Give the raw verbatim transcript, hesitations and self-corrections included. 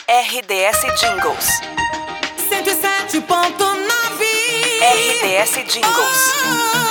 R D S Jingles. cento e sete ponto nove R D S Jingles.